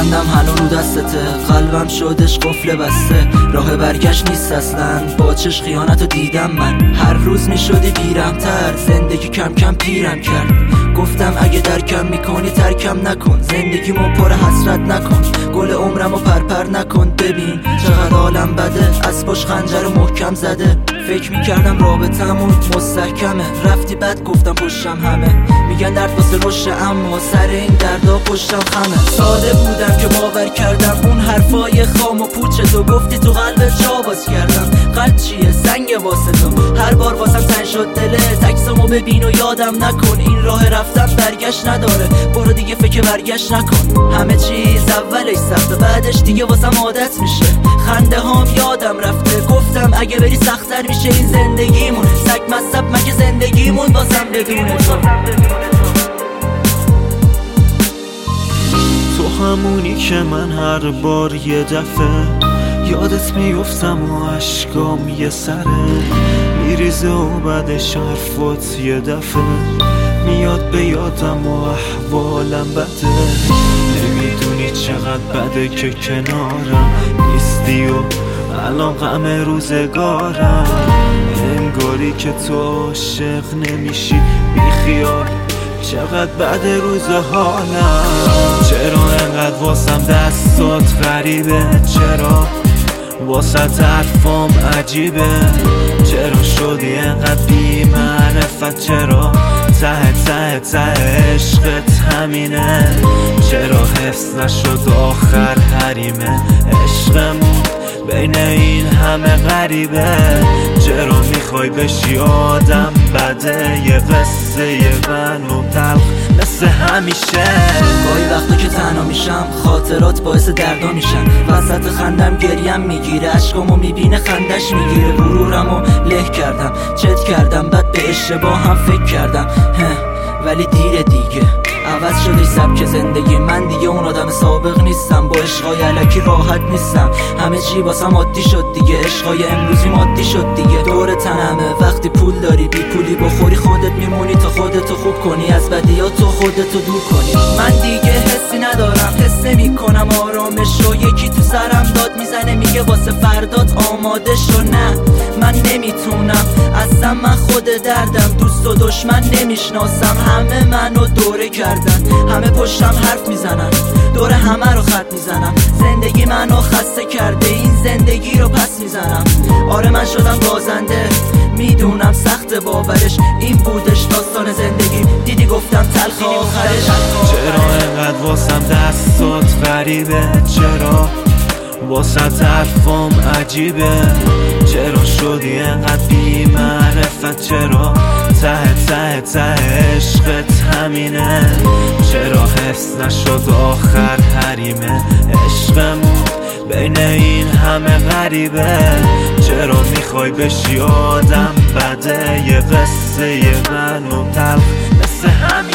بندم هنو رو دستته، قلبم شدش قفل بسته، راه برگشت نیست اصلا، با چش خیانتو دیدم من. هر روز میشدی بیرمتر، زندگی کم کم پیرم کرد. گفتم اگه درکم میکنی ترکم نکن، زندگیمو پر حسرت نکن، گل عمرمو پرپر نکن. ببین چقدر عالم بده، از پشت خنجر محکم زده. فکر میکردم رابطمون مستحکمه، رفتی بد گفتم پشتم همه. میگن درد واسه رشد، اما سر این دردا پشتم خمه. ساده بودم که باور کردم اون حرفای خام و پوچ تو، گفتی تو قلبت جا باز کردم. قلب چیه سنگ واسه تو، هر بار واسم تنگ شد دلت. عکسامو ببین و یادم نکن، این راه رفتم برگشت نداره، برو دیگه فکر برگشت نکن. همه چیز اولش سخته، بعدش دیگه واسم عادت میشه. خنده هام یادم رفته، گفتم اگه بری سخت‌تر میشه این زندگیمون. سگ مصب مگه زندگیمون واسم بدون تو همونی که من هر بار یه دفعه یادت میفتم و عشقام یه سره میریزه و بعدش حرفات یه دفعه میاد به یادم و احوالم بده. نمیدونی چقدر بده که کنارم نیستی و الان غم روزگارم. انگاری که تو عاشق نمیشی بیخیال، چقدر بد روز حالم. چرا انقدر واسم دستات غریبه، چرا واسه حرفام عجیبه، چرا شدی انقدر بی معرفت، چرا ته عشقت همینه، چرا حفظ نشد آخر حریمه عشقمون بین این همه غریبه. چرا میخوای بشی آدم بده، یه قصه منو تلخ مثل همیشه. گاهی وقتا که تنها میشم خاطرات باعث دردا میشن، وسط خندم گریم میگیره، عشقامو میبینه خندش میگیره. غرورمو له کردم چت کردم، بعد به اشتباه هم فکر کردم ولی دیره دیگه. عوض شدی سبک زندگی من، دیگه اون آدم سابق نیستم، با عشقای الکی راحت نیستم. همه چی واسم عادی شد دیگه، عشقای امروزی مادی شد دیگه. دور تنمه وقتی پول داری، بی پولی بخوری خودت میمونی تا خودتو خوب کنی، از بدیاتو خودتو دور کنی. من دیگه حسی ندارم، حس نمی کنم آرامشو. یکی تو سرم داد میزنه میگه واسه فردات آماده شو. نه من نمیتونم اصلا، من خود دردم، دوست و دشمن نمیشناسم. همه منو دوره کردن، همه پشتم حرف میزنن، دور همه رو خط میزنم. زندگی منو خسته کرده، این زندگی رو پس میزنم. آره من شدم بازنده، میدونم سخت باورش، این بودش داستان زندگی. دیدی گفتم تلخ آخرش. چرا انقدر واسم دستات غریبه، چرا واسه حرفام عجیبه، چرا شدی انقدر بی معرفت، چرا ته عشقت همینه، چرا حفظ نشد آخر حریمه عشقمون بین این همه غریبه. چرا میخوای بشی آدم بده، یه قصه منو تلخ مثل همین.